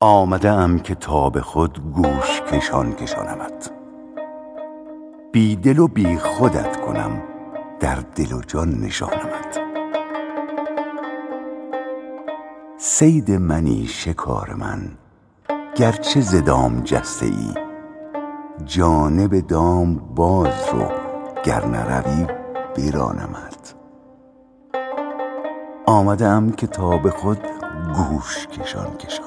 آمده ام که تا به خود گوش کشانمت، بی دل و بی خودت کنم در دل و جان نشانمت. صید منی شکار من گرچه ز دام جسته ای، جانب دام باز رو گر نروی برانمت. آمده ام که تا به خود گوش کشانمت.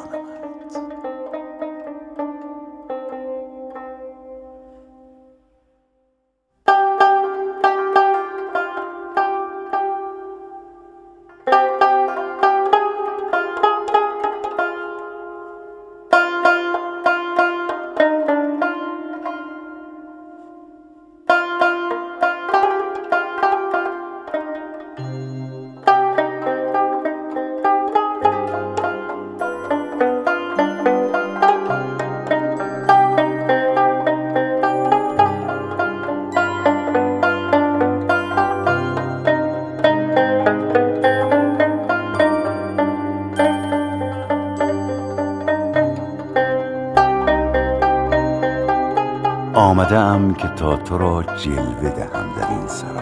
آمده ام که تا تو را جلوه دهم در این سرا،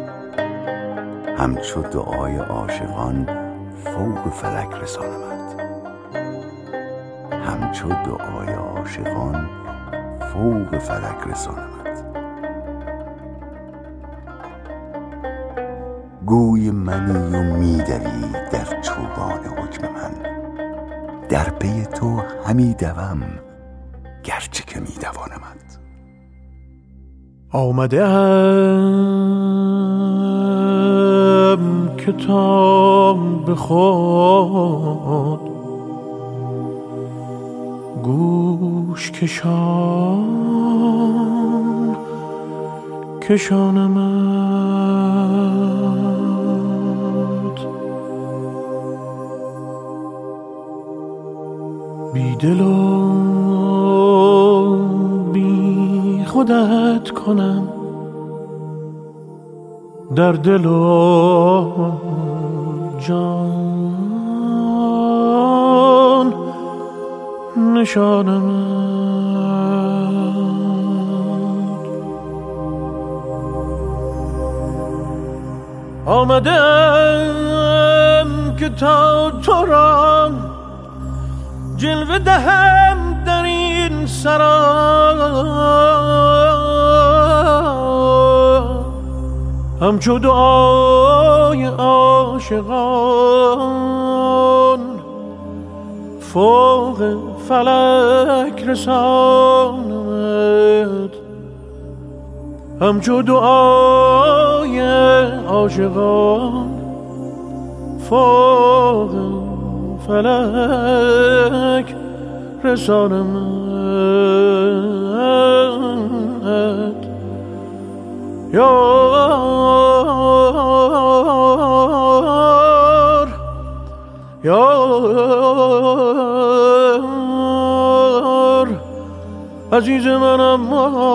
همچو دعای عاشقان فوق فلک رسانمت. همچو دعای عاشقان فوق فلک رسانمت. گوی منی و میدوی در چوگان حکم من، در پی تو همی دوم گرچه که میدوانمت. آمده ام که تا به خود گوش کشانمت. بی دل و بی خودت کنم در دل و جان نشانمت. آمدم که تا تو را جلوه دهم در این سرا، همچو دعای عاشقان فوق فلک رسانمت. همچو دعای عاشقان فوق فلک رسانمت. یار عزیز منم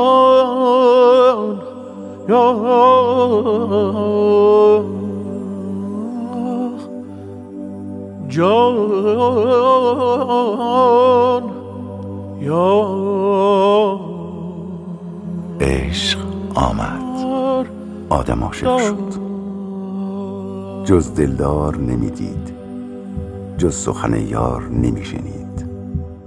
یار جان یار. عشق آمد، آدم عاشق شد، جز دلدار نمیدید، جز سخن یار نمیشنید.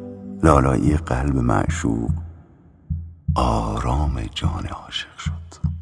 لالایی قلب معشوق آرام جان عاشق شد.